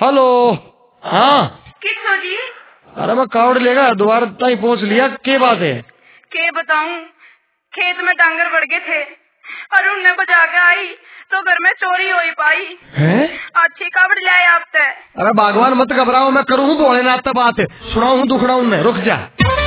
Hello. हाँ किसो जी? अरे मैं कावड़ लेगा दोबारा तक पहुँच लिया। के बात है? के बताऊं, खेत में डांगर बढ़ गए थे और उन्हें बजा के आई तो घर में चोरी हो ही पाई है। अच्छी कावड़ ले आए आप ते। अरे भगवान मत घबराओ, मैं करूँ भोलेनाथ तक बात सुनाऊ दुखड़ा उन्हें। रुक जा।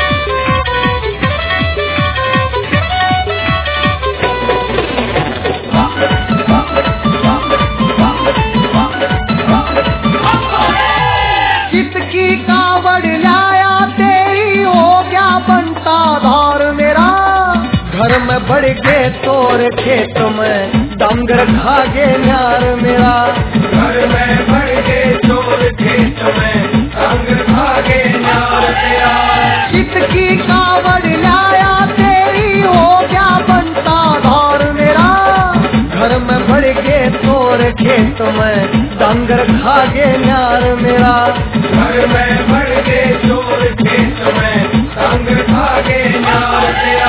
किसकी कावड़ लाया तेरी हो गया बनता धार मेरा। घर में बढ़ के तोर खेत में डांगर खा गे न्यार मेरा। घर में बढ़ के तोर खेत में डांगर खा गे न्यार मेरा। किसकी कावड़ लाया तेरी हो गया बनता धार मेरा। घर में बढ़ के तोर खेत में डांगर खा गे न्यार मेरा। घर में बढ़ के तोर खेत में डांगर खा गे न्यार मेरा।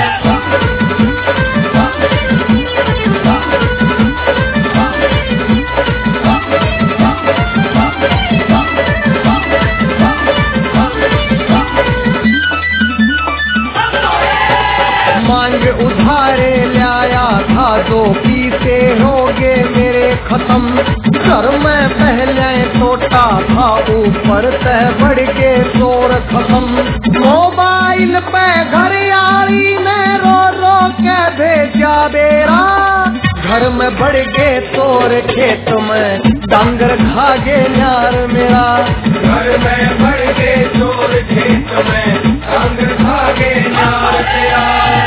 मांग उधारे लाया था दो पीसे हो गए मेरे खत्म। घर में पहले टोटा था ऊपर से बढ़ के शोर खत्म। मोबाइल पे घरयाली में रो रो के भेजा बेरा। घर में बढ़ के तोर खेत में डांगर खा गे न्यार मेरा। घर में बढ़ के तोर खेत में डांगर खा गे न्यार तेरा।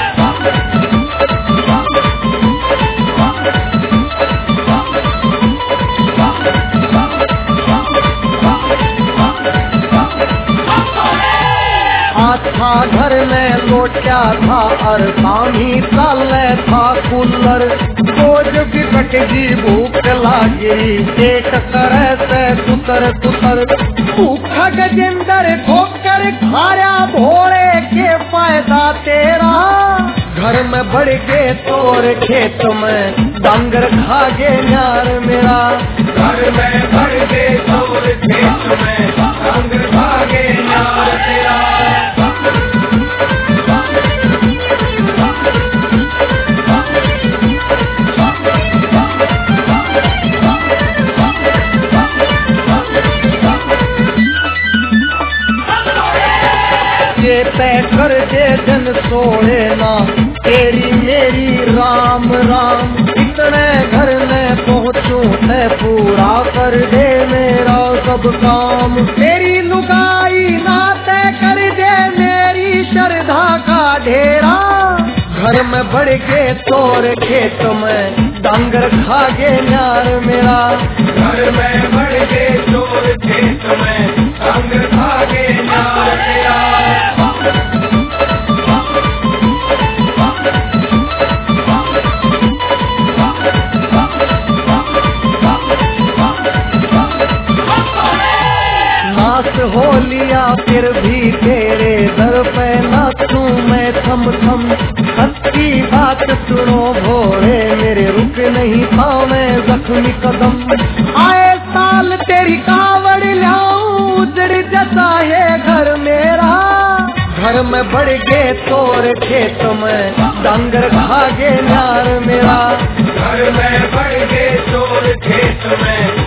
था घर में लोटा था और पानी साले था कूलर। बोझ की कटगी भूख लागी पेट करे से कुतर कुतर। भूखा गजेंद्र ठोकर खाया भोरे के फायदा तेरा। घर में बढ़ के तोर खेत में डांगर खा गे न्यार मेरा। घर में बढ़ के तोर खेत में डांगर खा गे न्यार तेरा। कर दे जन सोए ना तेरी मेरी राम राम। इतने घर में पहुँचूं मैं पूरा कर दे मेरा सब काम। तेरी लुगाई ना तय कर दे मेरी श्रद्धा का ढेरा। घर में बढ़ के तोर खेत में डांगर खा गे न्यार मेरा। घर में बढ़ के तोर खेत में डांगर खा गे न्यार तेरा। हो लिया फिर भी तेरे दर पे नाचूं मैं थम थम। सच्ची बात सुनो भोरे मेरे रुक नहीं पाओ मैं जख्मी कदम। आए साल तेरी कावड़ लाऊं उजड़ जता है घर मेरा। घर में बढ़ के तोर खेत में डांगर खा गे न्यार मेरा। घर में बढ़ के तोर खेत में